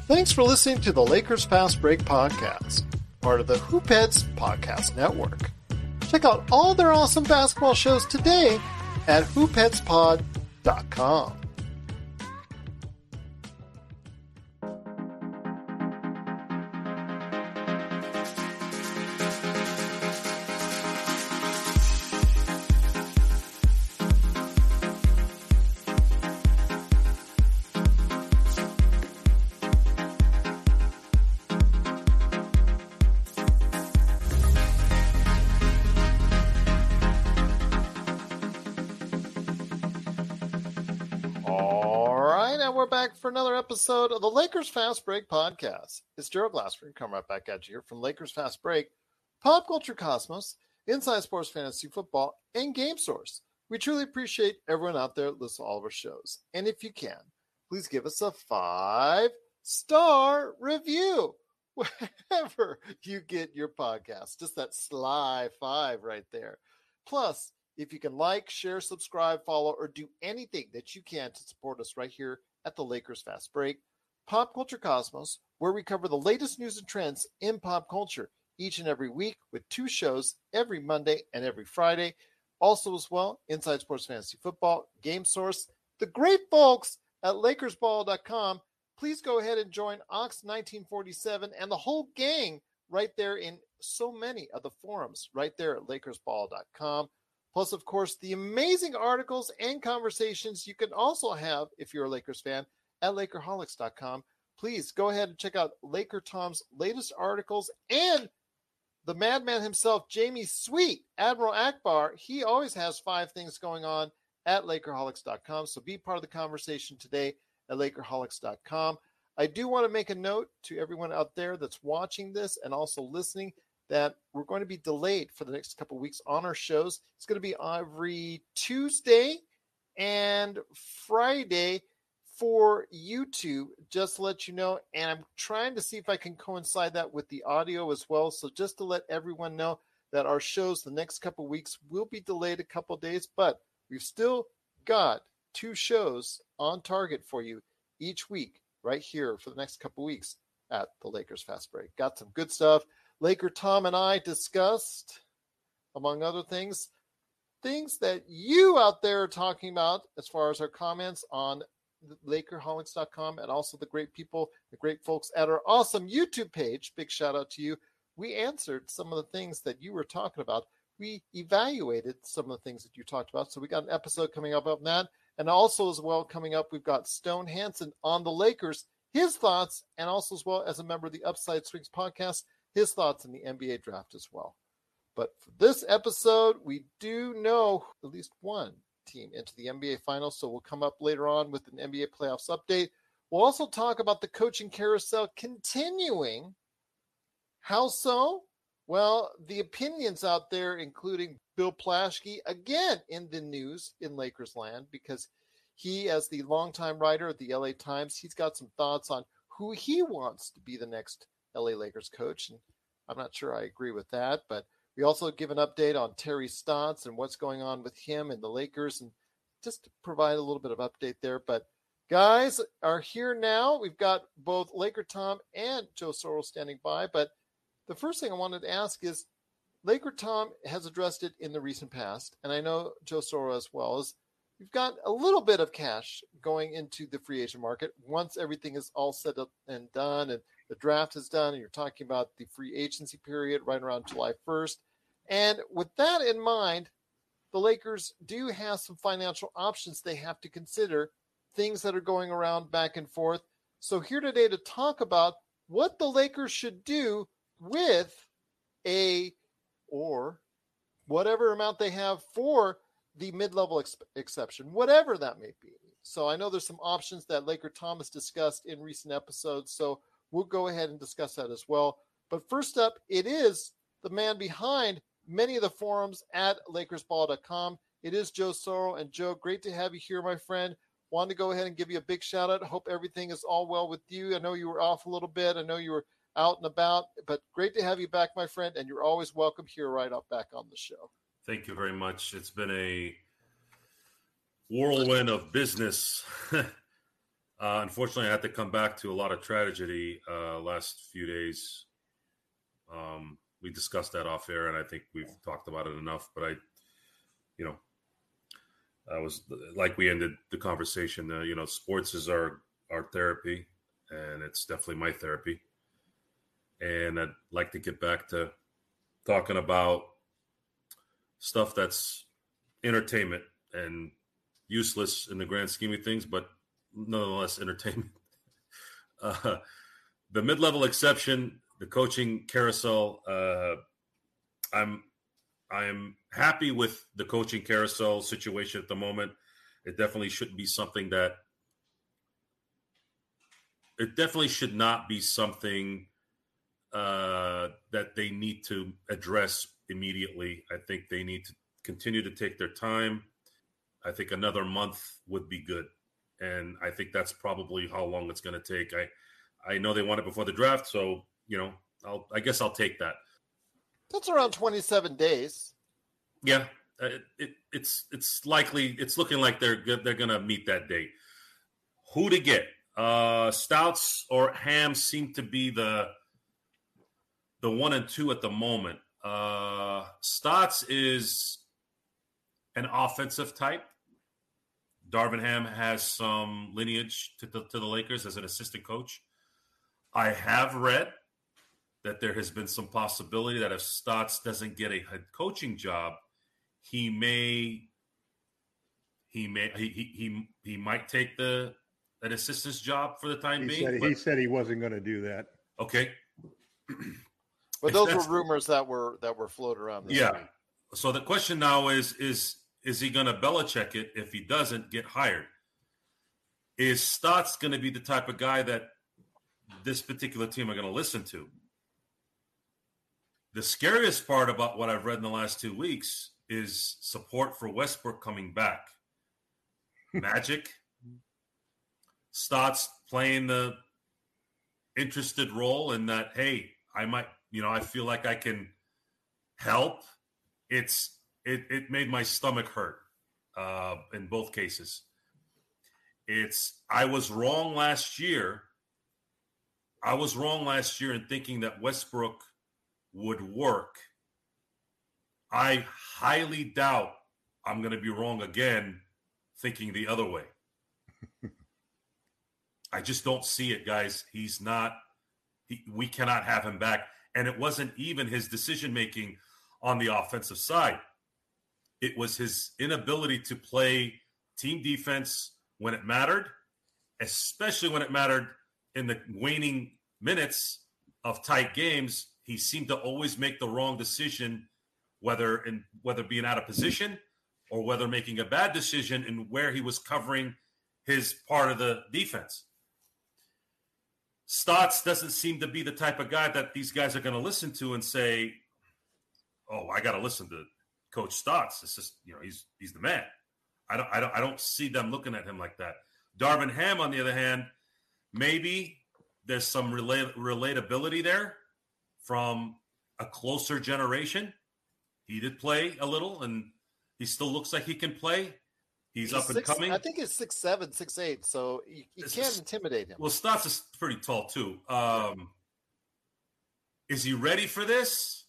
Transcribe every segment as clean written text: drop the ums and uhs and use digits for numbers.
Thanks for listening to the Lakers Fast Break podcast, part of the Hoopheads Podcast Network. Check out all their awesome basketball shows today at hoopheadspod.com. For another episode of the Lakers Fast Break podcast. It's Gerald Glassford coming right back at you here from Lakers Fast Break, Pop Culture Cosmos, Inside Sports Fantasy Football, and Game Source. We truly appreciate everyone out there listening to all of our shows. And if you can, please give us a 5-star review wherever you get your podcast. Just that sly 5 right there. Plus, if you can like, share, subscribe, follow, or do anything that you can to support us right here at the Lakers Fast Break, Pop Culture Cosmos, where we cover the latest news and trends in pop culture each and every week with 2 shows every Monday and every Friday. Also as well, Inside Sports Fantasy Football, Game Source, the great folks at LakersBall.com. Please go ahead and join Ox1947 and the whole gang right there in so many of the forums right there at LakersBall.com. Plus, of course, the amazing articles and conversations you can also have if you're a Lakers fan at Lakerholics.com. Please go ahead and check out Laker Tom's latest articles and the madman himself, Jamie Sweet, Admiral Akbar. He always has 5 things going on at Lakerholics.com. So be part of the conversation today at Lakerholics.com. I do want to make a note to everyone out there that's watching this and also listening that we're going to be delayed for the next couple of weeks on our shows. It's going to be every Tuesday and Friday for YouTube, just to let you know. And I'm trying to see if I can coincide that with the audio as well. So just to let everyone know that our shows the next couple of weeks will be delayed a couple of days, but we've still got 2 shows on target for you each week right here for the next couple of weeks at the Lakers Fast Break. Got some good stuff. Laker Tom and I discussed, among other things that you out there are talking about as far as our comments on Lakerholics.com and also the great people, the great folks at our awesome YouTube page. Big shout out to you. We answered some of the things that you were talking about. We evaluated some of the things that you talked about. So we got an episode coming up on that. And also as well coming up, we've got Stone Hansen on the Lakers, his thoughts, and also as well as a member of the Upside Swings podcast, his thoughts in the NBA draft as well. But for this episode, we do know at least one team into the NBA Finals, so we'll come up later on with an NBA playoffs update. We'll also talk about the coaching carousel continuing. How so? Well, the opinions out there, including Bill Plaschke, again in the news in Lakers land, because he, as the longtime writer at the LA Times, he's got some thoughts on who he wants to be the next LA Lakers coach, and I'm not sure I agree with that, but we also give an update on Terry Stotts and what's going on with him and the Lakers, and just to provide a little bit of update there. But guys are here now. We've got both Laker Tom and Joe Sorrell standing by, but the first thing I wanted to ask is, Laker Tom has addressed it in the recent past, and I know Joe Sorrell as well, is we've got a little bit of cash going into the free agent market once everything is all set up and done and the draft is done, and you're talking about the free agency period right around July 1st. And with that in mind, the Lakers do have some financial options they have to consider, things that are going around back and forth. So here today to talk about what the Lakers should do with or whatever amount they have for the mid-level exception, whatever that may be. So I know there's some options that Laker Tom has discussed in recent episodes, so we'll go ahead and discuss that as well. But first up, it is the man behind many of the forums at LakersBall.com. It is Joe Sorrell. And Joe, great to have you here, my friend. Wanted to go ahead and give you a big shout out. I hope everything is all well with you. I know you were off a little bit. I know you were out and about, but great to have you back, my friend. And you're always welcome here right up back on the show. Thank you very much. It's been a whirlwind of business Unfortunately, I had to come back to a lot of tragedy last few days. We discussed that off air, and I think we've talked about it enough. But I was like we ended the conversation. Sports is our therapy, and it's definitely my therapy. And I'd like to get back to talking about stuff that's entertainment and useless in the grand scheme of things, but nonetheless entertainment. The mid-level exception, the coaching carousel. I am happy with the coaching carousel situation at the moment. It definitely shouldn't be something that. It definitely should not be something that they need to address immediately. I think they need to continue to take their time. I think another month would be good. And I think that's probably how long it's going to take. I know they want it before the draft, so, I guess I'll take that. That's around 27 days. Yeah, it's likely. It's looking like they're going to meet that date. Who to get? Stouts or Ham seem to be the 1 and 2 at the moment. Stotts is an offensive type. Darvin Ham has some lineage to the Lakers as an assistant coach. I have read that there has been some possibility that if Stotts doesn't get a head coaching job, he might take an assistant's job for the time being. He said he wasn't going to do that. Okay. But those were rumors that were floated around. Yeah. Week. So the question now is he going to Belichick it if he doesn't get hired? Is Stotts going to be the type of guy that this particular team are going to listen to? The scariest part about what I've read in the last 2 weeks is support for Westbrook coming back. Magic. Stotts playing the interested role in that, hey, I might, I feel like I can help. It made my stomach hurt in both cases. I was wrong last year. In thinking that Westbrook would work. I highly doubt I'm going to be wrong again thinking the other way. I just don't see it, guys. We cannot have him back. And it wasn't even his decision-making on the offensive side. It was his inability to play team defense when it mattered, especially when it mattered in the waning minutes of tight games. He seemed to always make the wrong decision, whether being out of position or whether making a bad decision in where he was covering his part of the defense. Stotts doesn't seem to be the type of guy that these guys are going to listen to and say, "Oh, I got to listen to Coach Stotts. It's just, he's the man." I don't see them looking at him like that. Darvin Ham, on the other hand, maybe there's some relatability there from a closer generation. He did play a little, and he still looks like he can play. He's up and coming. I think he's 6'7", 6'8", so you can't intimidate him. Well, Stotts is pretty tall, too. Is he ready for this?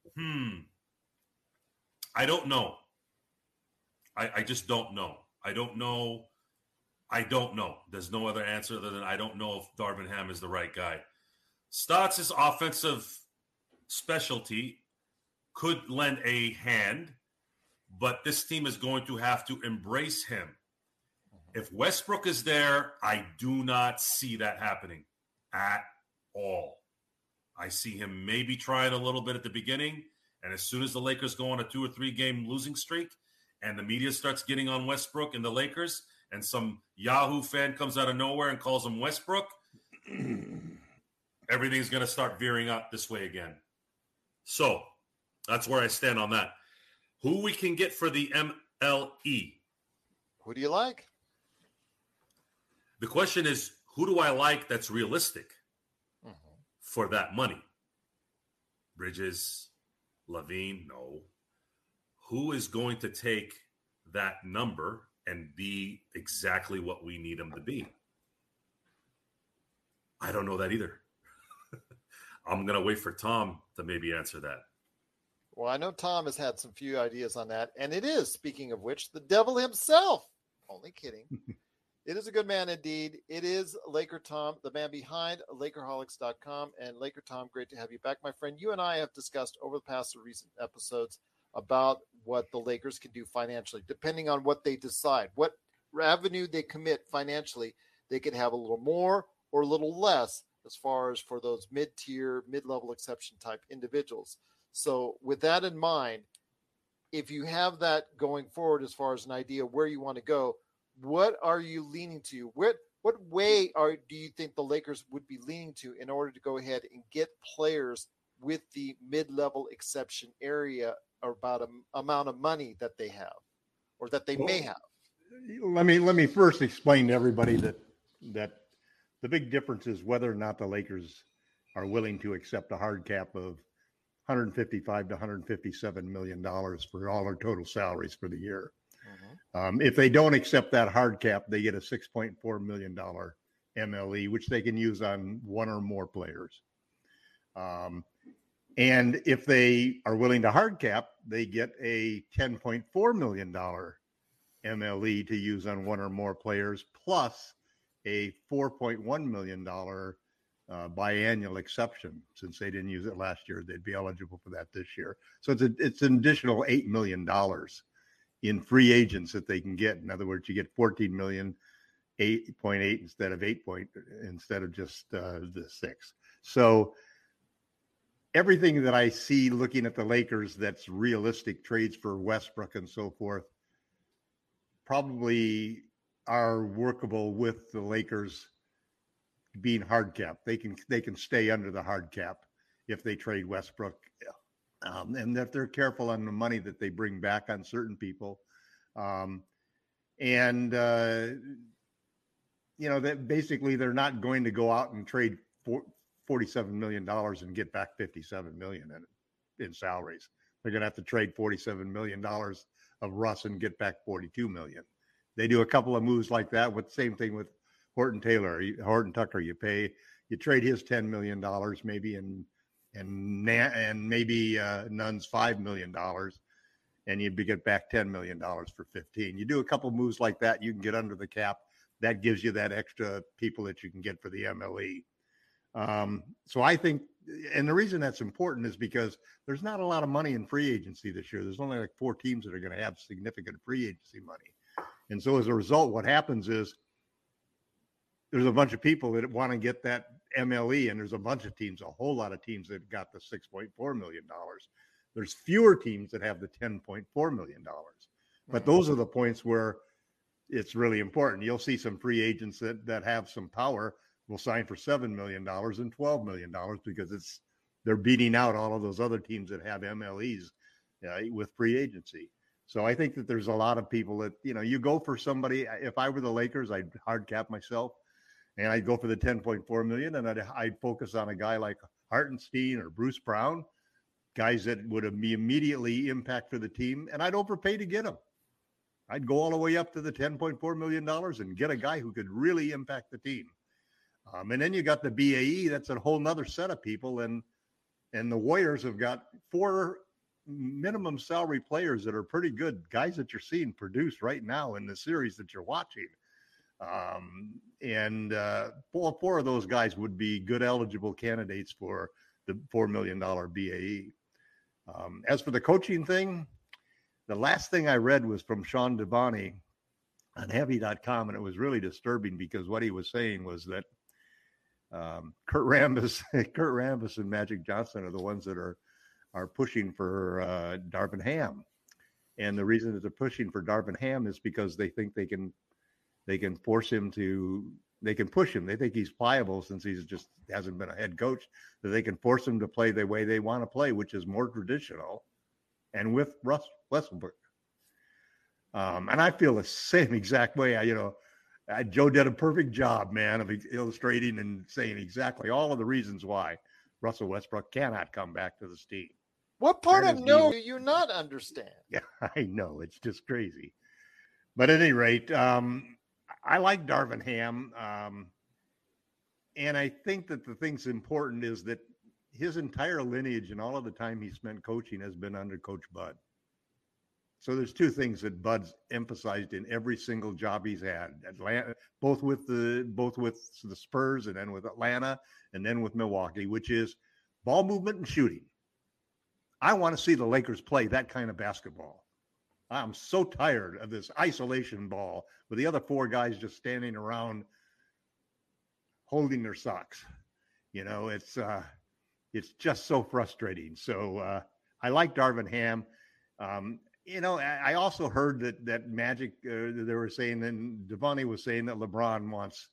I don't know. I just don't know. I don't know. There's no other answer other than I don't know if Darvin Ham is the right guy. Stotts' offensive specialty could lend a hand, but this team is going to have to embrace him. If Westbrook is there, I do not see that happening at all. I see him maybe trying a little bit at the beginning, and as soon as the Lakers go on a 2 or 3 game losing streak and the media starts getting on Westbrook and the Lakers, and some Yahoo fan comes out of nowhere and calls him Westbrook, everything's going to start veering out this way again. So that's where I stand on that. Who we can get for the MLE? Who do you like? The question is, who do I like that's realistic for that money? Bridges, Levine, no. Who is going to take that number and be exactly what we need him to be? I don't know that either. I'm going to wait for Tom to maybe answer that. Well, I know Tom has had some few ideas on that. And it is, speaking of which, the devil himself. Only kidding. It is a good man indeed. It is Laker Tom, the man behind Lakerholics.com. And Laker Tom, great to have you back, my friend. You and I have discussed over the past recent episodes about what the Lakers can do financially, depending on what they decide, what avenue they commit financially. They can have a little more or a little less as far as for those mid-tier, mid-level exception type individuals. So with that in mind, if you have that going forward as far as an idea where you want to go, what are you leaning to? What way do you think the Lakers would be leaning to in order to go ahead and get players with the mid-level exception area about an amount of money that they have or that they may have? Let me first explain to everybody that the big difference is whether or not the Lakers are willing to accept a hard cap of $155 to $157 million for all their total salaries for the year. If they don't accept that hard cap, they get a $6.4 million MLE, which they can use on one or more players. And if they are willing to hard cap, they get a $10.4 million MLE to use on one or more players, plus a $4.1 million biannual exception. Since they didn't use it last year, they'd be eligible for that this year. So it's an additional $8 million in free agents that they can get. In other words, you get 14 million, 8.8 instead of 8 instead of just the 6. So everything that I see looking at the Lakers that's realistic trades for Westbrook and so forth probably are workable with the Lakers being hard cap. They can stay under the hard cap if they trade Westbrook. And that they're careful on the money that they bring back on certain people. That basically they're not going to go out and trade $47 million and get back $57 million in salaries. They're going to have to trade $47 million of Russ and get back $42 million. They do a couple of moves like that. With same thing with Horton Tucker. You trade his $10 million maybe and maybe Nunn's $5 million, and you get back $10 million for 15. You do a couple moves like that, you can get under the cap. That gives you that extra people that you can get for the MLE. So I think, and the reason that's important is because there's not a lot of money in free agency this year. There's only like 4 teams that are going to have significant free agency money. And so as a result, what happens is there's a bunch of people that want to get that MLE, and there's a bunch of teams, a whole lot of teams that got the $6.4 million. There's fewer teams that have the $10.4 million. But those are the points where it's really important. You'll see some free agents that have some power will sign for $7 million and $12 million because they're beating out all of those other teams that have MLEs with free agency. So I think that there's a lot of people that, you go for somebody. If I were the Lakers, I'd hard cap myself. And I'd go for the $10.4 million, and I'd focus on a guy like Hartenstein or Bruce Brown, guys that would be immediately impact for the team, and I'd overpay to get them. I'd go all the way up to the $10.4 million and get a guy who could really impact the team. And then you got the BAE. That's a whole nother set of people, and the Warriors have got 4 minimum salary players that are pretty good, guys that you're seeing produce right now in the series that you're watching. Four of those guys would be good eligible candidates for the $4 million BAE. As for the coaching thing, the last thing I read was from Sean Devani on Heavy.com, and it was really disturbing because what he was saying was that Kurt Rambis and Magic Johnson are the ones that are pushing for Darvin Ham. And the reason that they're pushing for Darvin Ham is because they think they can push him. They think he's pliable since he's just hasn't been a head coach, that they can force him to play the way they want to play, which is more traditional and with Russ Westbrook. And I feel the same exact way. Joe did a perfect job, man, of illustrating and saying exactly all of the reasons why Russell Westbrook cannot come back to this team. What part of no do you not understand? Yeah, I know. It's just crazy. But at any rate, I like Darvin Ham. And I think that the thing's important is that his entire lineage and all of the time he spent coaching has been under Coach Bud. So there's two things that Bud's emphasized in every single job he's had. Atlanta, both with the Spurs and then with Atlanta and then with Milwaukee, which is ball movement and shooting. I want to see the Lakers play that kind of basketball. I'm so tired of this isolation ball with the other four guys just standing around holding their socks. You know, it's just so frustrating. So I like Darvin Ham. You know, I also heard that Magic, they were saying, and Devontae was saying that LeBron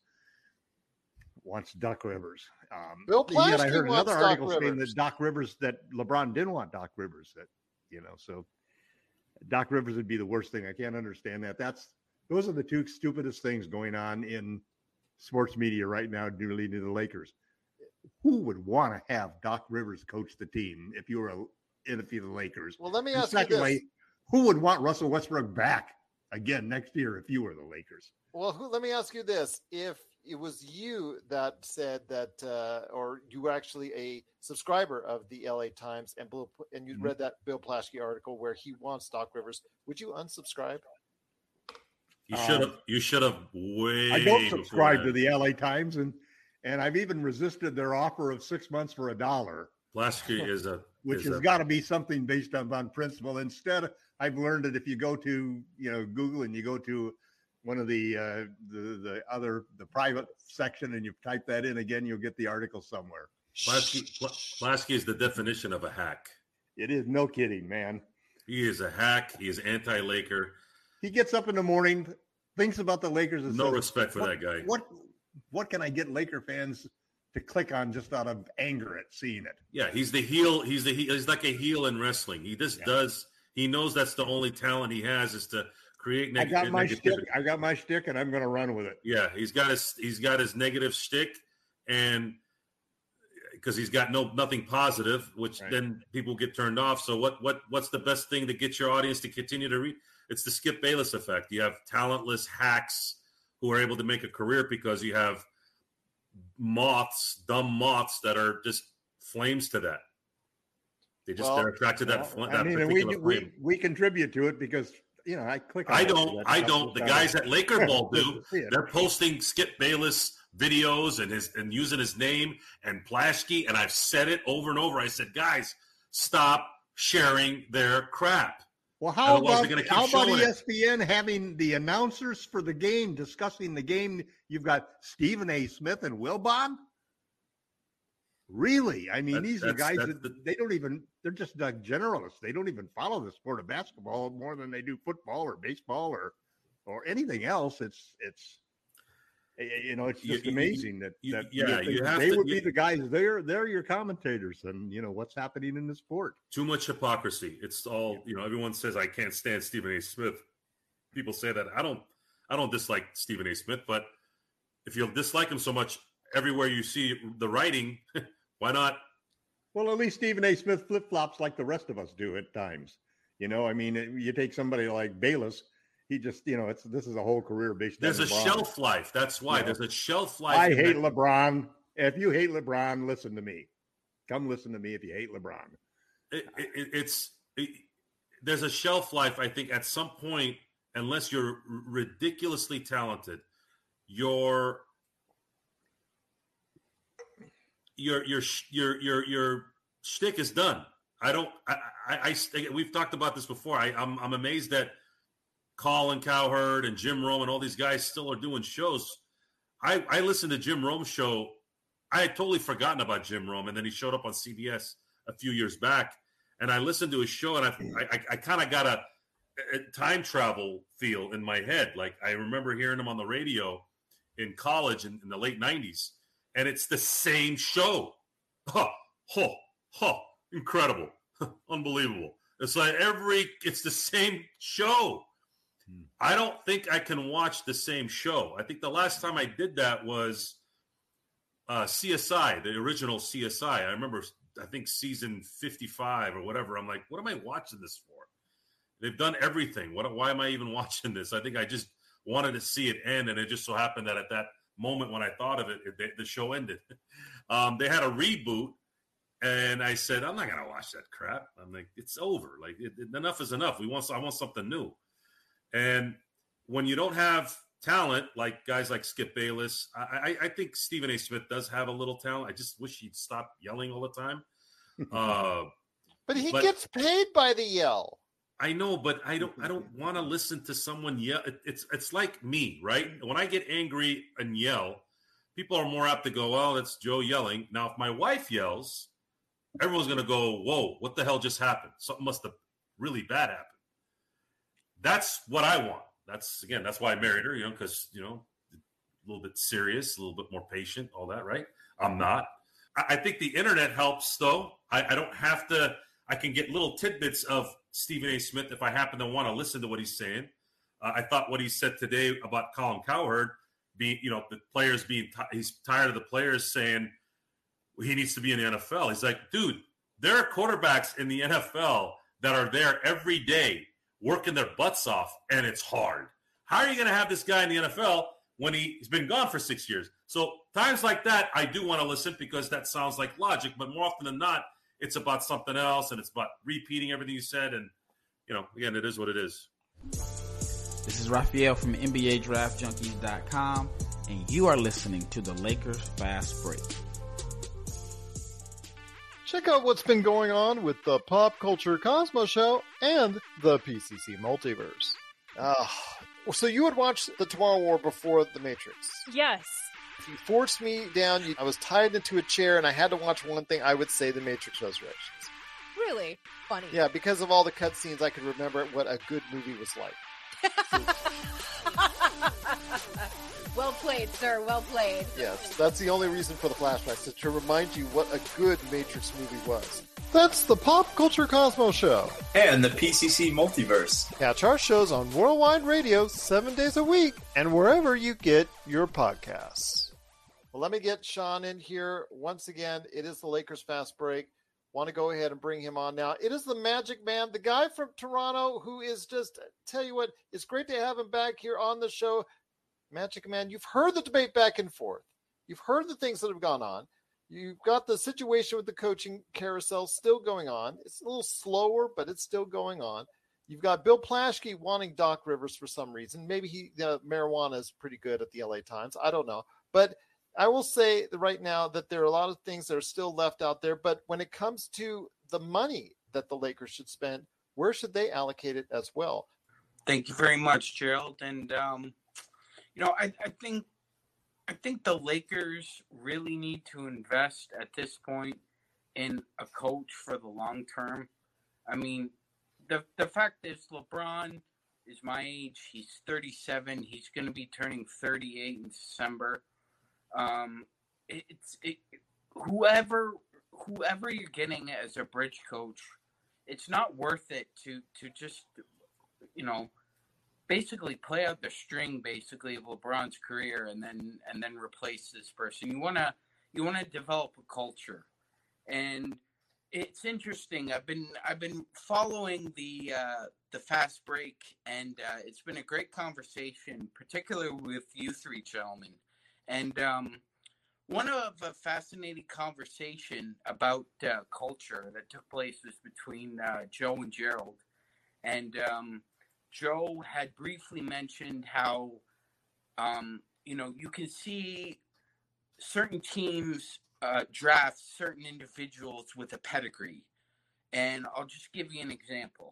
wants Doc Rivers. Bill Plaschke yet I heard wants another Doc article saying Rivers. that Doc Rivers, that LeBron didn't want Doc Rivers. That, you know, so Doc Rivers would be the worst thing. I can't understand that. Those are the two stupidest things going on in sports media right now, leading to the Lakers. Who would want to have Doc Rivers coach the team if you were the Lakers? Well, let me And ask you this. who would want Russell Westbrook back again next year if you were the Lakers? Well, let me ask you this. If it was you that said that, or you were actually a subscriber of the LA Times and you read that Bill Plaschke article where he wants Doc Rivers, would you unsubscribe? You should have way. I don't subscribe to the LA Times, and I've even resisted their offer of 6 months for $1. Plaschke is a which has got to be something based on principle. Instead, I've learned that if you go to Google and you go to one of the private section and you type that in again, you'll get the article somewhere. Plaschke is the definition of a hack. It is, no kidding, man. He is a hack. He is anti-Laker. He gets up in the morning, thinks about the Lakers, and No says, respect for that guy. What can I get Laker fans to click on just out of anger at seeing it? Yeah, he's the heel. He's like a heel in wrestling. He does. He knows that's the only talent he has is to create negativity. I got my shtick, and I'm going to run with it. Yeah, he's got his negative shtick, and because he's got nothing positive, which then people get turned off. So what's the best thing to get your audience to continue to read? It's the Skip Bayless effect. You have talentless hacks who are able to make a career because you have dumb moths that are just flames to that. They're attracted to that particular flame. We contribute to it because I click on I don't. The guys at Laker Ball do. They're posting Skip Bayless videos and using his name and Plaschke, and I've said it over and over. I said, guys, stop sharing their crap. Well, how about ESPN having the announcers for the game discussing the game? You've got Stephen A. Smith and Wilbon. Really? I mean, these are guys they're just like generalists. They don't even follow the sport of basketball more than they do football or baseball or anything else. It's just amazing that they would be the guys. They're your commentators, and what's happening in the sport. Too much hypocrisy. It's all everyone says I can't stand Stephen A. Smith. People say that. I don't dislike Stephen A. Smith, but if you dislike him so much, everywhere you see the writing, why not? Well, at least Stephen A. Smith flip flops like the rest of us do at times. I mean, you take somebody like Bayless. He just, this is a whole career based. There's a shelf life. That's why there's a shelf life. I hate LeBron. If you hate LeBron, listen to me. Come listen to me if you hate LeBron. There's a shelf life. I think at some point, unless you're ridiculously talented, your shtick is done. We've talked about this before. I'm amazed that Colin Cowherd and Jim Rome and all these guys still are doing shows. I listened to Jim Rome's show. I had totally forgotten about Jim Rome, and then he showed up on CBS a few years back, and I listened to his show, and I kind of got a time travel feel in my head. Like I remember hearing him on the radio in college in the late 90s, and it's the same show. Incredible. Unbelievable. It's like it's the same show. I don't think I can watch the same show. I think the last time I did that was CSI, the original CSI. I remember, I think season 55 or whatever. I'm like, what am I watching this for? They've done everything. Why am I even watching this? I think I just wanted to see it end, and it just so happened that at moment when I thought of it, the show ended. They had a reboot, and I said, I'm not gonna watch that crap. I'm like, it's over. Like enough is enough. I want something new. And when you don't have talent like guys like Skip Bayless, I think Stephen A. Smith does have a little talent. I just wish he'd stop yelling all the time. But he gets paid by the yell. I know, but I don't want to listen to someone yell. It's like me, right? When I get angry and yell, people are more apt to go, "Well, that's Joe yelling." Now, if my wife yells, everyone's going to go, "Whoa, what the hell just happened? Something must have really bad happened." That's what I want. That's why I married her, because, a little bit serious, a little bit more patient, all that, right? I'm not. I think the internet helps, though. I don't have to. I can get little tidbits of Stephen A. Smith if I happen to want to listen to what he's saying. I thought what he said today about Colin Cowherd being, the players being, he's tired of the players saying he needs to be in the NFL. He's like, dude, there are quarterbacks in the NFL that are there every day working their butts off, and it's hard. How are you going to have this guy in the NFL when he's been gone for 6 years? So times like that, I do want to listen because that sounds like logic, but more often than not, it's about something else, and it's about repeating everything you said, and, again, it is what it is. This is Raphael from NBADraftJunkies.com, and you are listening to the Lakers Fast Break. Check out what's been going on with the Pop Culture Cosmos Show and the PCC Multiverse. So you would watch the Tomorrow War before The Matrix? Yes. If you forced me down, I was tied into a chair and I had to watch one thing, I would say The Matrix Resurrections. Really? Funny. Yeah, because of all the cutscenes, I could remember what a good movie was like. Well played, sir. Well played. Yes, that's the only reason for the flashbacks, to remind you what a good Matrix movie was. That's the Pop Culture Cosmos Show. And the PCC Multiverse. Catch our shows on Worldwide Radio 7 days a week and wherever you get your podcasts. Well, let me get Sean in here. Once again, it is the Lakers Fast Break. Want to go ahead and bring him on now. It is the Magic Man, the guy from Toronto who is just, tell you what, it's great to have him back here on the show. Magic Man, you've heard the debate back and forth. You've heard the things that have gone on. You've got the situation with the coaching carousel still going on. It's a little slower, but it's still going on. You've got Bill Plaschke wanting Doc Rivers for some reason. Maybe marijuana is pretty good at the LA Times. I don't know. But I will say that right now that there are a lot of things that are still left out there. But when it comes to the money that the Lakers should spend, where should they allocate it as well? Thank you very much, Gerald. And, I think the Lakers really need to invest at this point in a coach for the long term. I mean, the fact is LeBron is my age. He's 37. He's going to be turning 38 in December. Whoever you're getting as a bridge coach, it's not worth it to just, basically play out the string basically of LeBron's career and then replace this person. You wanna develop a culture. And it's interesting. I've been following the Fast Break, and it's been a great conversation, particularly with you three gentlemen. And one of a fascinating conversation about culture that took place was between Joe and Gerald. And Joe had briefly mentioned how, you can see certain teams draft certain individuals with a pedigree. And I'll just give you an example.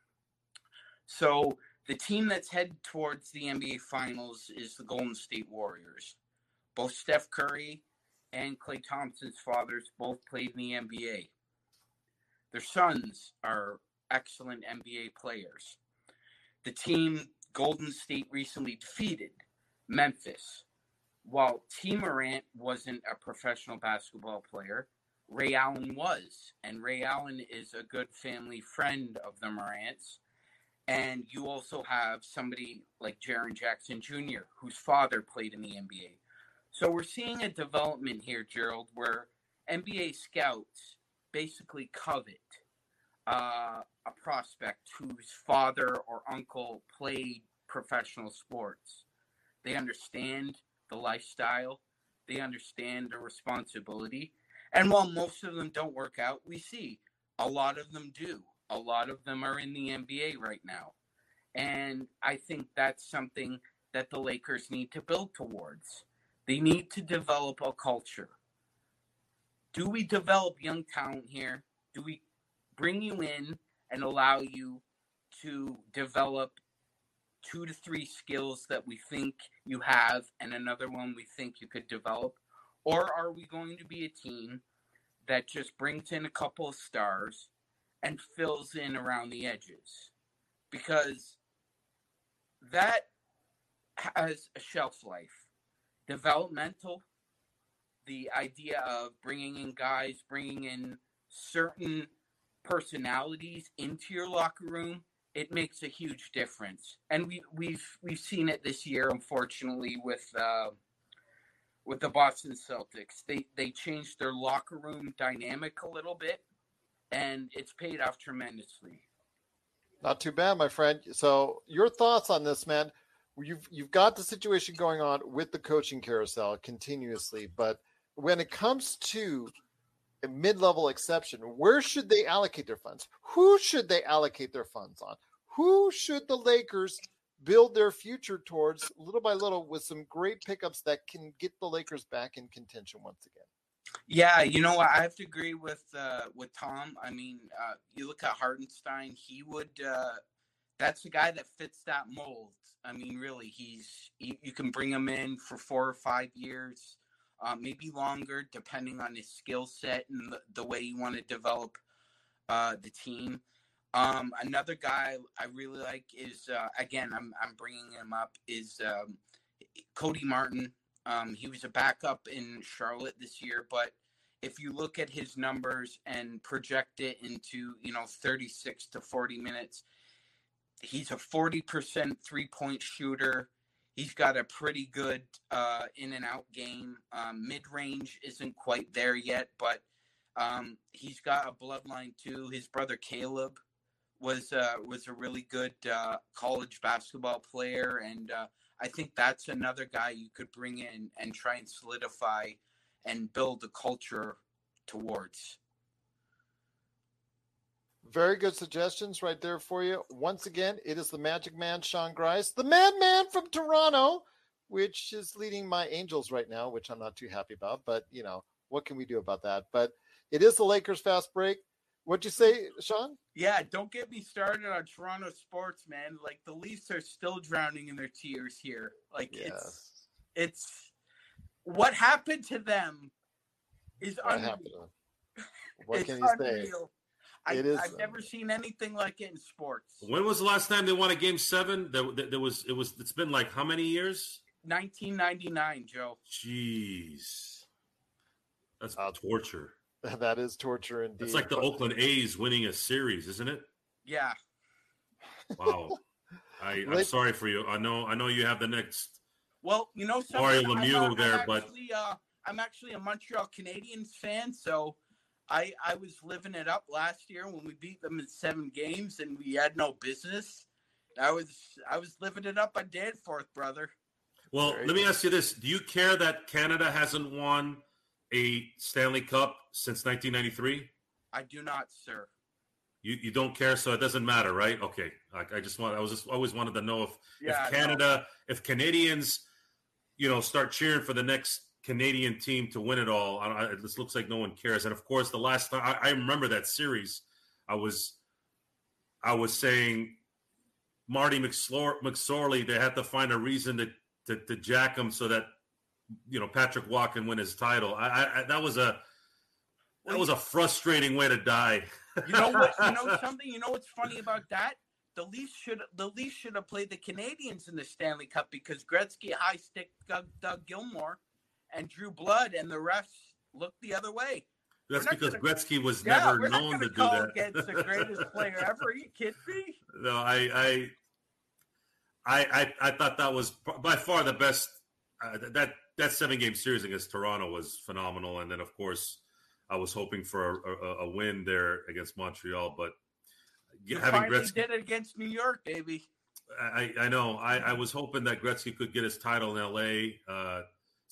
So the team that's headed towards the NBA Finals is the Golden State Warriors. Both Steph Curry and Klay Thompson's fathers both played in the NBA. Their sons are excellent NBA players. The team Golden State recently defeated, Memphis. While T. Morant wasn't a professional basketball player, Ray Allen was. And Ray Allen is a good family friend of the Morants. And you also have somebody like Jaren Jackson Jr., whose father played in the NBA. So we're seeing a development here, Gerald, where NBA scouts basically covet a prospect whose father or uncle played professional sports. They understand the lifestyle. They understand the responsibility. And while most of them don't work out, we see a lot of them do. A lot of them are in the NBA right now. And I think that's something that the Lakers need to build towards. They need to develop a culture. Do we develop young talent here? Do we bring you in and allow you to develop 2 to 3 skills that we think you have and another one we think you could develop? Or are we going to be a team that just brings in a couple of stars and fills in around the edges? Because that has a shelf life. Developmental, the idea of bringing in guys, bringing in certain personalities into your locker room, it makes a huge difference. And we've seen it this year, unfortunately, with the Boston Celtics. They changed their locker room dynamic a little bit, and it's paid off tremendously. Not too bad, my friend. So your thoughts on this, man? You've got the situation going on with the coaching carousel continuously, but when it comes to a mid-level exception, where should they allocate their funds? Who should they allocate their funds on? Who should the Lakers build their future towards little by little with some great pickups that can get the Lakers back in contention once again? Yeah, you know what? I have to agree with Tom. I mean, you look at Hartenstein, he would that's the guy that fits that mold. I mean, really, you can bring him in for 4 or 5 years, maybe longer, depending on his skill set and the way you want to develop the team. Another guy I really like is again, I'm bringing him up, is Cody Martin. He was a backup in Charlotte this year, but if you look at his numbers and project it into 36 to 40 minutes. He's a 40% three-point shooter. He's got a pretty good in and out game. Mid-range isn't quite there yet, but he's got a bloodline too. His brother Caleb was a really good college basketball player, and I think that's another guy you could bring in and try and solidify and build a culture towards. Very good suggestions right there for you. Once again, it is the Magic Man, Sean Grice, the Madman from Toronto, which is leading my Angels right now, which I'm not too happy about. But, what can we do about that? But it is the Lakers Fast Break. What'd you say, Sean? Yeah, don't get me started on Toronto sports, man. Like, the Leafs are still drowning in their tears here. Like, yes. It's what happened to them is unreal. What can you say? I've never seen anything like it in sports. When was the last time they won a Game 7? It's been like how many years? 1999, Joe. Jeez. That's torture. That is torture indeed. It's like the Oakland A's winning a series, isn't it? Yeah. Wow. I'm sorry for you. I know you have the next. Well, Mario Lemieux there, but I'm actually a Montreal Canadiens fan, so I was living it up last year when we beat them in 7 games and we had no business. I was living it up on Danforth, brother. Well, let me ask you this. Do you care that Canada hasn't won a Stanley Cup since 1993? I do not, sir. You don't care, so it doesn't matter, right? Okay. I always wanted to know if Canadians, start cheering for the next Canadian team to win it all. This looks like no one cares. And of course, the last time I remember that series, I was saying Marty McSorley, they had to find a reason to jack him so that Patrick Waugh can win his title. That was a frustrating way to die. You know what? Something. You know what's funny about that? The Leafs should have played the Canadians in the Stanley Cup because Gretzky high stick Doug Gilmour and drew blood, and the refs looked the other way. That's because Gretzky was never known to do that. Against the greatest player ever. Are you kidding me? No, I thought that was by far the best. That 7-game series against Toronto was phenomenal, and then of course I was hoping for a win there against Montreal, but having Gretzky did it against New York, baby. I know. I was hoping that Gretzky could get his title in LA.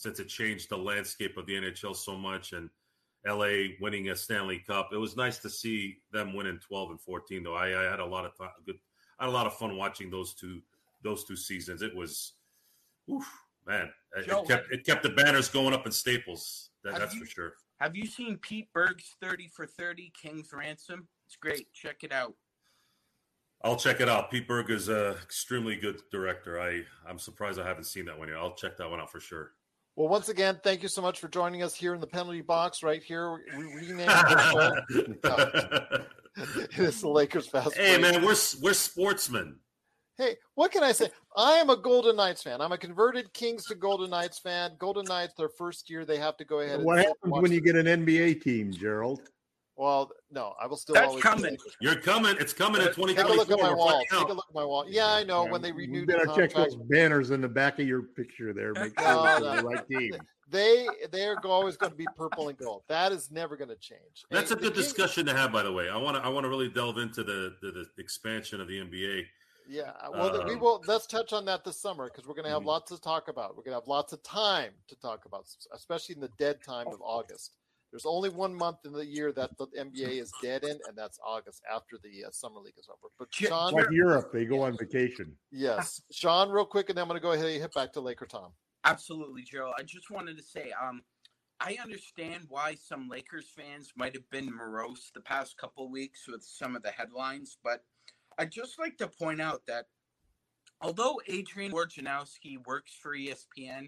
since it changed the landscape of the NHL so much, and LA winning a Stanley Cup. It was nice to see them winning 12 and 14, though. I had a lot of I had a lot of fun watching those two seasons. It was, man, Joe, it kept the banners going up in Staples. That's for sure. Have you seen Pete Berg's 30 for 30 King's Ransom? It's great. Check it out. I'll check it out. Pete Berg is an extremely good director. I'm surprised I haven't seen that one yet. I'll check that one out for sure. Well, once again, thank you so much for joining us here in the penalty box right here. We renamed the show. It's the Lakers Fast Hey, Break. man, we're sportsmen. Hey, what can I say? I am a Golden Knights fan. I'm a converted Kings to Golden Knights fan. Golden Knights, their first year, they have to go ahead. What happens when you get an NBA team, Gerald? Well, no, I will still That's always coming. You're coming. It's coming at 2024. Take a look at my We're wall. finding Take out. a look at my wall. Yeah, I know. When they We renewed better the check contract, those banners in the back of your picture there. Make sure No, it's the no. right team. they're always going to be purple and gold. That is never going to change. That's a And good the Kings- discussion to have, by the way. I want to really delve into the expansion of the NBA. Yeah, well, we will. Let's touch on that this summer because we're going to have lots to talk about. We're going to have lots of time to talk about, especially in the dead time of August. There's only 1 month in the year that the NBA is dead in, and that's August after the summer league is over. But Sean, Like Europe, they go on vacation. yes, Sean, real quick, and then I'm going to go ahead and hit back to Laker Tom. Absolutely, Joe. I just wanted to say, I understand why some Lakers fans might have been morose the past couple of weeks with some of the headlines, but I'd just like to point out that although Adrian Wojnarowski works for ESPN,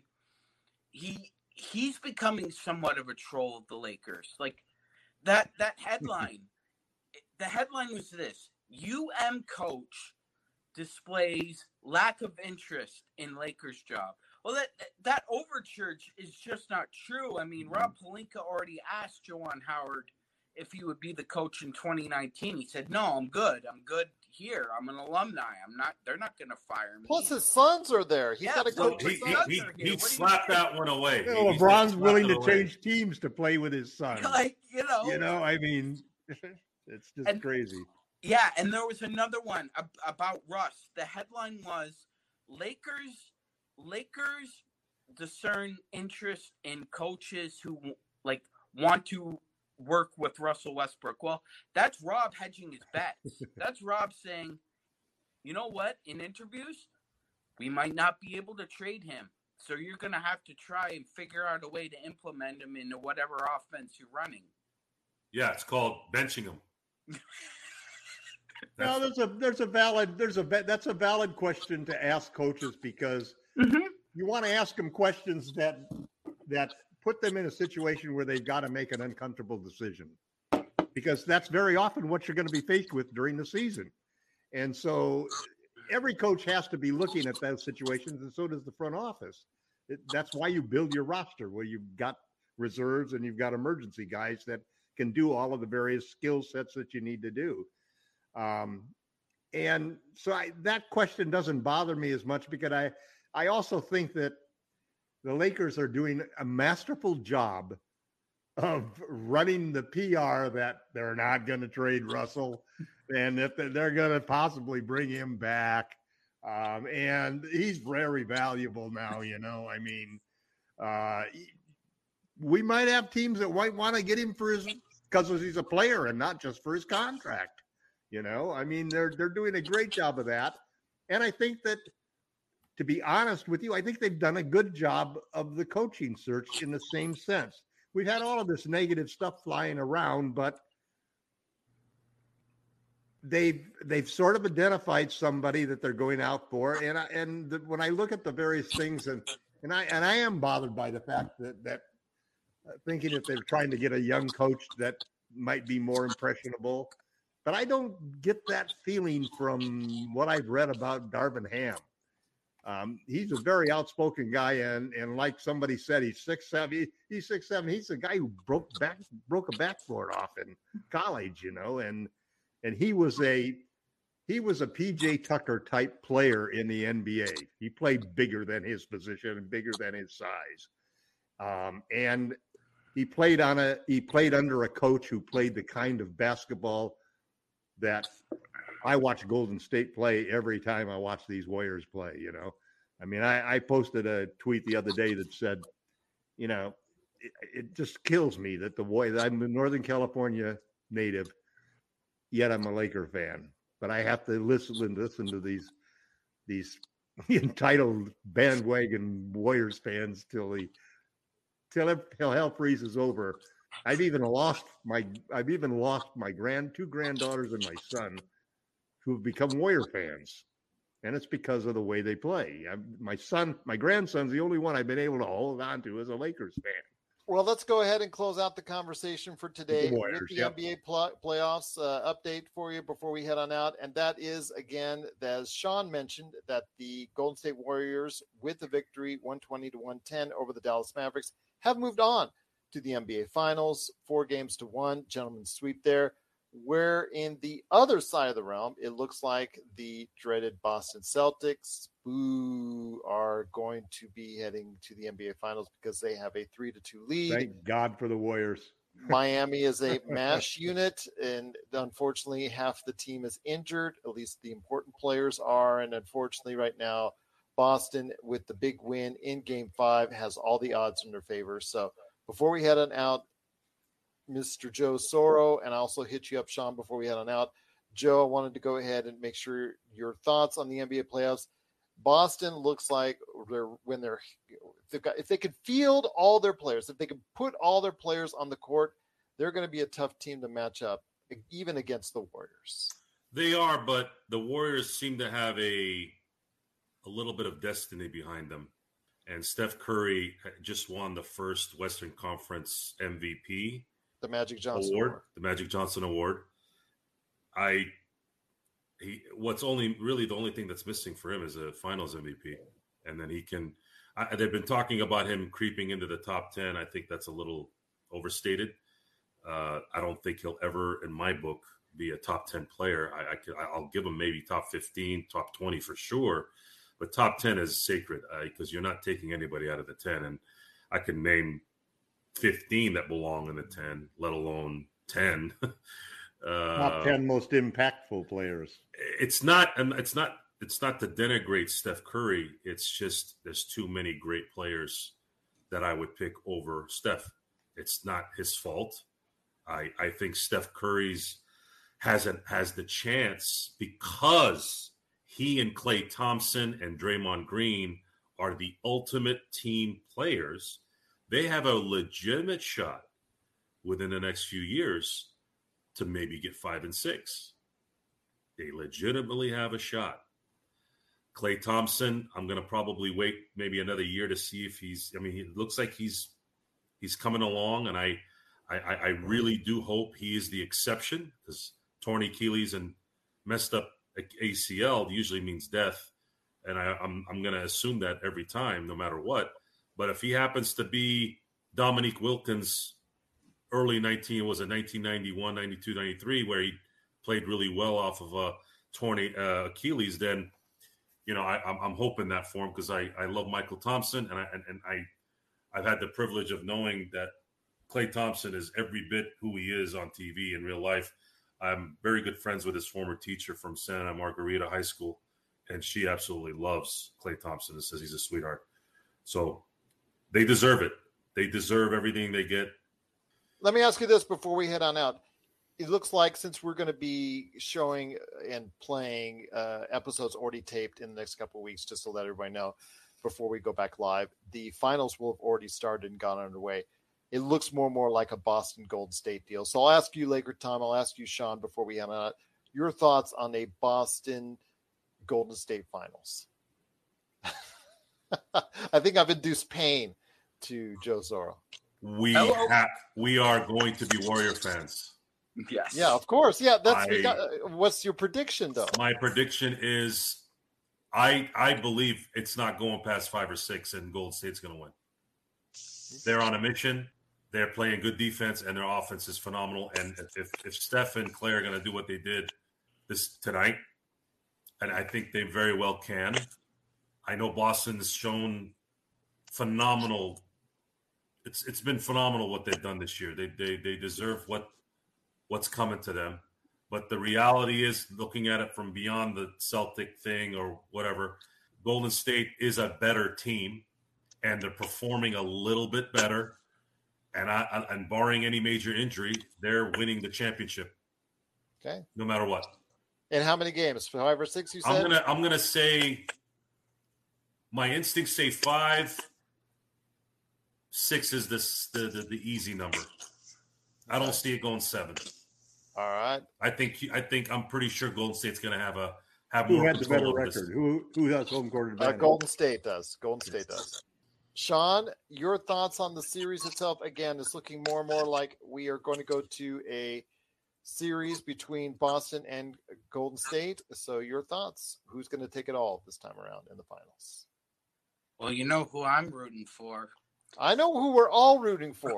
he's becoming somewhat of a troll of the Lakers. Like that headline, the headline was this: UM coach displays lack of interest in Lakers job. Well, that overture is just not true. I mean, Rob Pelinka already asked Juwan Howard if he would be the coach in 2019. He said, "No, I'm good. I'm good here. I'm an alumni. I'm not. They're not going to fire me." Plus, his sons are there. He's got to so coach He his sons. he slapped that one away. You know, He LeBron's slapped willing it to away. change teams to play with his son. Like, I mean, it's just And- crazy. Yeah, and there was another one about Russ. The headline was Lakers discern interest in coaches who want to work with Russell Westbrook. Well, that's Rob hedging his bets. That's Rob saying, you know what? In interviews, we might not be able to trade him. So you're going to have to try and figure out a way to implement him into whatever offense you're running. Yeah, it's called benching him. No, that's a valid question to ask coaches because you want to ask them questions that put them in a situation where they've got to make an uncomfortable decision, because that's very often what you're going to be faced with during the season. And so every coach has to be looking at those situations, and so does the front office. That's why you build your roster, where you've got reserves and you've got emergency guys that can do all of the various skill sets that you need to do. And so that question doesn't bother me as much, because I also think that the Lakers are doing a masterful job of running the PR that they're not going to trade Russell and that they're going to possibly bring him back. And he's very valuable now, I mean, we might have teams that might want to get him because he's a player and not just for his contract. I mean, they're doing a great job of that. And I think that, to be honest with you, I think they've done a good job of the coaching search in the same sense. We've had all of this negative stuff flying around, but they've sort of identified somebody that they're going out for. And when I look at the various things, and I am bothered by the fact that thinking that they're trying to get a young coach that might be more impressionable. But I don't get that feeling from what I've read about Darvin Ham. He's a very outspoken guy, and like somebody said, he's 6'7". He's 6'7". He's a guy who broke a backboard off in college, and he was a PJ Tucker type player in the NBA. He played bigger than his position and bigger than his size, and he played under a coach who played the kind of basketball that I watch Golden State play every time I watch these Warriors play. I mean, I posted a tweet the other day that said, you know, it just kills me that I'm a Northern California native, yet I'm a Laker fan. But I have to listen to these entitled bandwagon Warriors fans till hell freezes over. I've even lost my two granddaughters and my son who've become Warrior fans. And it's because of the way they play. My grandson's the only one I've been able to hold on to as a Lakers fan. Well, let's go ahead and close out the conversation for today The Warriors, with the yep. NBA playoffs update for you before we head on out. And that is, again, as Sean mentioned, that the Golden State Warriors, with the victory 120-110 over the Dallas Mavericks, have moved on to the NBA Finals, 4-1, gentlemen's sweep there. Where in the other side of the realm, it looks like the dreaded Boston Celtics, who are going to be heading to the NBA Finals because they have a 3-2 lead. Thank God for the Warriors. Miami is a MASH unit, and unfortunately, half the team is injured. At least the important players are. And unfortunately, right now, Boston, with the big win in Game 5, has all the odds in their favor. So before we head on out, Mr. Joe Soro, and I also hit you up, Sean, before we head on out. Joe, I wanted to go ahead and make sure your thoughts on the NBA playoffs. Boston looks like if they could field all their players, if they could put all their players on the court, they're going to be a tough team to match up, even against the Warriors. They are, but the Warriors seem to have a little bit of destiny behind them. And Steph Curry just won the first Western Conference MVP. The Magic Johnson Award. The Magic Johnson Award. What's only really the only thing that's missing for him is a Finals MVP, and then he can. They've been talking about him creeping into the top 10. I think that's a little overstated. I don't think he'll ever, in my book, be a top 10 player. I'll give him maybe top 15, top 20 for sure, but top 10 is sacred because you're not taking anybody out of the 10, and I can name 15 that belong in the 10, let alone 10. Top 10 most impactful players. It's not to denigrate Steph Curry. It's just there's too many great players that I would pick over Steph. It's not his fault. I think Steph Curry's has the chance because he and Klay Thompson and Draymond Green are the ultimate team players. They have a legitimate shot within the next few years to maybe get 5 and 6. They legitimately have a shot. Klay Thompson, I'm going to probably wait maybe another year to see if it looks like he's coming along, and I really do hope he is the exception because torn Achilles and messed up ACL usually means death, and I'm going to assume that every time, no matter what. But if he happens to be Dominique Wilkins early 1991, 92, 93, where he played really well off of a torn Achilles, then, I'm hoping that for him because I love Michael Thompson, and I've had the privilege of knowing that Klay Thompson is every bit who he is on TV in real life. I'm very good friends with his former teacher from Santa Margarita High School, and she absolutely loves Klay Thompson and says he's a sweetheart. So they deserve it. They deserve everything they get. Let me ask you this before we head on out. It looks like since we're going to be showing and playing episodes already taped in the next couple of weeks, just to let everybody know before we go back live, the finals will have already started and gone underway. It looks more and more like a Boston Golden State deal. So I'll ask you, Laker Tom, I'll ask you, Sean, before we head on out, your thoughts on a Boston Golden State finals. I think I've induced pain to Joe Zorro. We are going to be Warrior fans. Yes. Yeah, of course. Yeah, what's your prediction, though? My prediction is I believe it's not going past 5 or 6, and Golden State's going to win. They're on a mission. They're playing good defense, and their offense is phenomenal. And if Steph and Klay are going to do what they did tonight, and I think they very well can. I know Boston has shown phenomenal. It's been phenomenal what they've done this year. They deserve what's coming to them. But the reality is, looking at it from beyond the Celtic thing or whatever, Golden State is a better team. and they're performing a little bit better, and barring any major injury, they're winning the championship. Okay. No matter what. And how many games? 5 or 6, you said? I'm gonna say my instincts say 5. 6 is the easy number. I don't see it going 7. All right. I'm pretty sure Golden State's gonna have Who more had the better control over record? this. Who has home court advantage? Golden State does. Sean, your thoughts on the series itself? Again, it's looking more and more like we are going to go to a series between Boston and Golden State. So your thoughts? Who's going to take it all this time around in the finals? Well, you know who I'm rooting for. I know who we're all rooting for.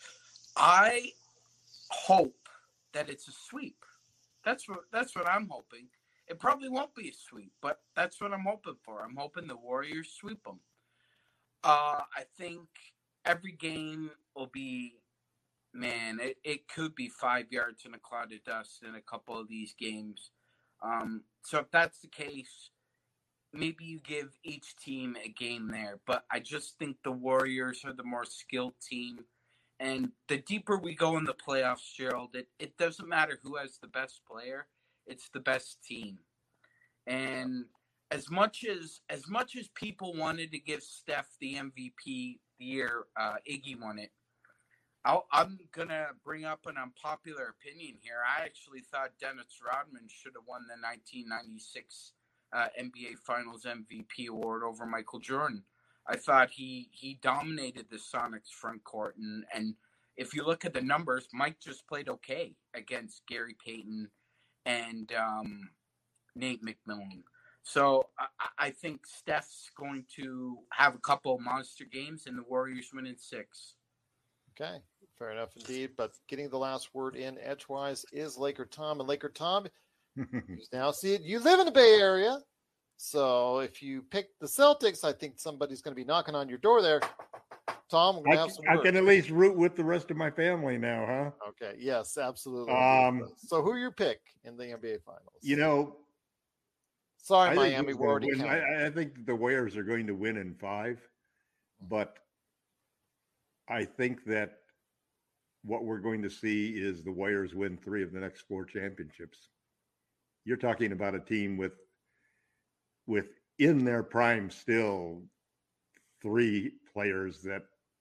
I hope that it's a sweep. That's what I'm hoping. It probably won't be a sweep, but that's what I'm hoping for. I'm hoping the Warriors sweep them. I think every game will be, man, it could be 5 yards in a cloud of dust in a couple of these games. So if that's the case, maybe you give each team a game there. But I just think the Warriors are the more skilled team. And the deeper we go in the playoffs, Gerald, it doesn't matter who has the best player. It's the best team. And as much as people wanted to give Steph the MVP the year Iggy won it, I'm going to bring up an unpopular opinion here. I actually thought Dennis Rodman should have won the 1996 NBA Finals MVP award over Michael Jordan. I thought he dominated the Sonics front court. And if you look at the numbers, Mike just played okay against Gary Payton and Nate McMillan. So I think Steph's going to have a couple of monster games and the Warriors win in 6. Okay, fair enough indeed. But getting the last word in edgewise is Laker Tom. And Laker Tom, you now see it. You live in the Bay Area. So if you pick the Celtics, I think somebody's going to be knocking on your door there. Tom, we're going to have some words. I can at least root with the rest of my family now, huh? Okay, yes, absolutely. So who your pick in the NBA Finals? You know, sorry, Miami, we're already counting. I think the Warriors are going to win in 5, but I think that what we're going to see is the Warriors win 3 of the next 4 championships. You're talking about a team with in their prime still 3 players that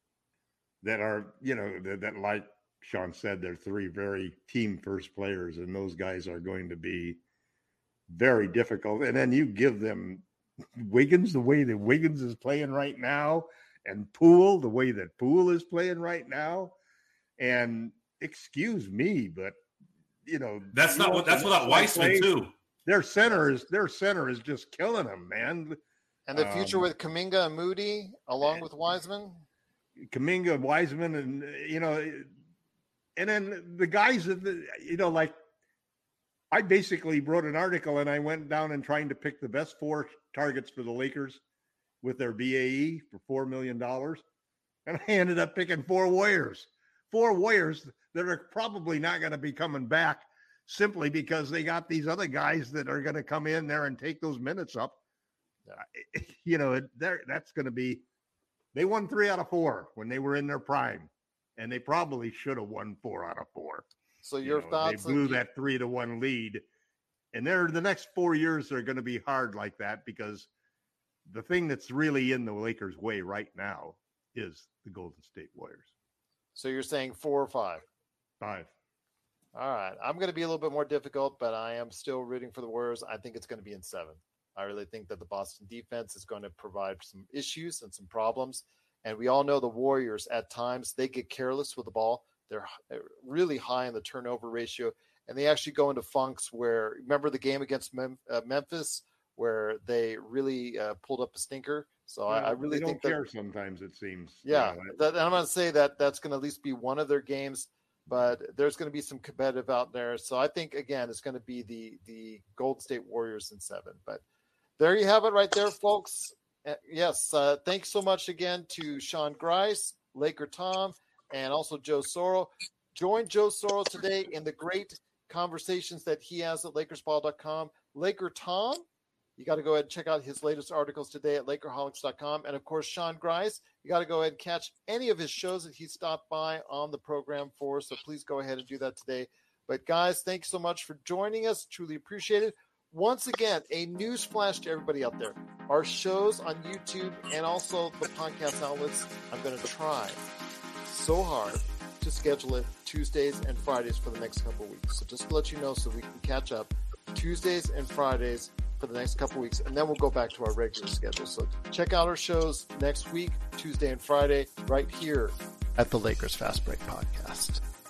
are, you know, that like Sean said, they're 3 very team first players, and those guys are going to be very difficult. And then you give them Wiggins the way that Wiggins is playing right now, and Poole the way that Poole is playing right now. And excuse me, but you know that's without Weissman too. Their center is just killing them, man. And the future with Kuminga and Moody, along with Wiseman. Kuminga, Wiseman, and you know, and then the guys that you know, like I basically wrote an article and I went down and trying to pick the best 4 targets for the Lakers with their BAE for $4 million, and I ended up picking 4 Warriors that are probably not going to be coming back, simply because they got these other guys that are going to come in there and take those minutes up. You know, that's going to be. They won 3 out of 4 when they were in their prime, and they probably should have won 4 out of 4. So your thoughts? They blew that 3-1 lead, and the next 4 years are going to be hard like that, because the thing that's really in the Lakers' way right now is the Golden State Warriors. So you're saying 4 or 5? 5. All right. I'm going to be a little bit more difficult, but I am still rooting for the Warriors. I think it's going to be in 7. I really think that the Boston defense is going to provide some issues and some problems. And we all know the Warriors, at times, they get careless with the ball. They're really high in the turnover ratio. And they actually go into funks where, remember the game against Memphis, where they really pulled up a stinker? So I really think that. Care sometimes, it seems. Yeah. I'm going to say that that's going to at least be one of their games. But there's going to be some competitive out there. So I think, again, it's going to be the Golden State Warriors in 7. But there you have it right there, folks. Yes, thanks so much again to Sean Grice, Laker Tom, and also Joe Soro. Join Joe Soro today in the great conversations that he has at LakersBall.com. Laker Tom, You got to go ahead and check out his latest articles today at Lakerholics.com. And, of course, Sean Grice, you got to go ahead and catch any of his shows that he stopped by on the program for. So please go ahead and do that today. But, guys, thanks so much for joining us. Truly appreciate it. Once again, a news flash to everybody out there. Our shows on YouTube and also the podcast outlets, I'm going to try so hard to schedule it Tuesdays and Fridays for the next couple of weeks. So just to let you know so we can catch up Tuesdays and Fridays for the next couple of weeks, and then we'll go back to our regular schedule. So check out our shows next week, Tuesday and Friday, right here at the Lakers Fast Break Podcast.